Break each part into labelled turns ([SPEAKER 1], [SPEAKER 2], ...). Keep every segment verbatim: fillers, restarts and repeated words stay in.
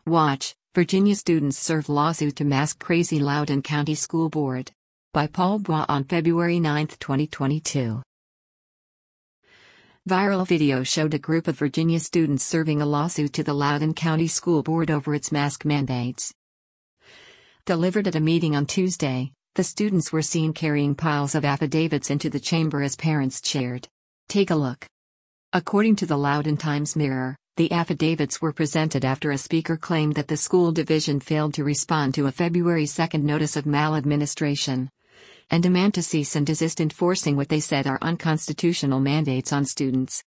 [SPEAKER 1] Watch, Virginia students serve lawsuit to mask crazy Loudoun County School Board. By Paul Bois on February ninth, twenty twenty-two. Viral video showed a group of Virginia students serving a lawsuit to the Loudoun County School Board over its mask mandates. Delivered at a meeting on Tuesday, the students were seen carrying piles of affidavits into the chamber as parents cheered. Take a look. According to the Loudoun Times-Mirror, the affidavits were presented after a speaker claimed that the school division failed to respond to a February second notice of maladministration and demand to cease and desist enforcing what they said are unconstitutional mandates on students.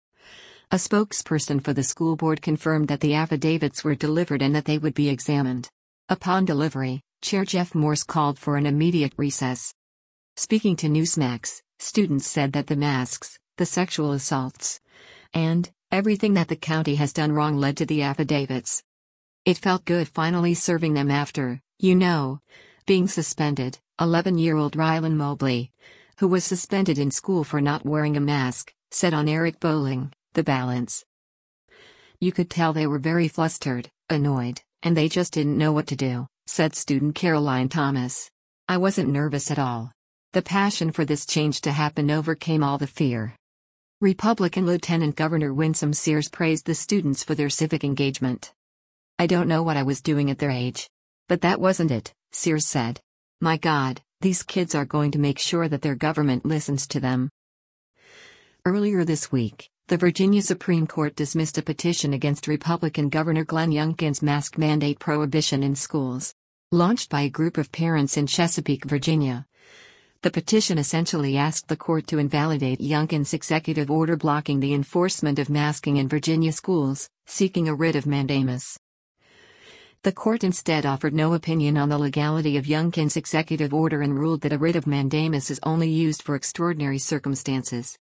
[SPEAKER 1] A spokesperson for the school board confirmed that the affidavits were delivered and that they would be examined. Upon delivery, Chair Jeff Morse called for an immediate recess. Speaking to Newsmax, students said that the masks, the sexual assaults, and everything that the county has done wrong led to the affidavits. It felt good finally serving them after, you know, being suspended, eleven-year-old Rylan Mobley, who was suspended in school for not wearing a mask, said on Eric Bowling, The Balance. You could tell they were very flustered, annoyed, and they just didn't know what to do, said student Caroline Thomas. I wasn't nervous at all. The passion for this change to happen overcame all the fear. Republican Lieutenant Governor Winsome Sears praised the students for their civic engagement. I don't know what I was doing at their age. But that wasn't it, Sears said. My God, these kids are going to make sure that their government listens to them. Earlier this week, the Virginia Supreme Court dismissed a petition against Republican Governor Glenn Youngkin's mask mandate prohibition in schools. Launched by a group of parents in Chesapeake, Virginia. The petition essentially asked the court to invalidate Youngkin's executive order blocking the enforcement of masking in Virginia schools, seeking a writ of mandamus. The court instead offered no opinion on the legality of Youngkin's executive order and ruled that a writ of mandamus is only used for extraordinary circumstances.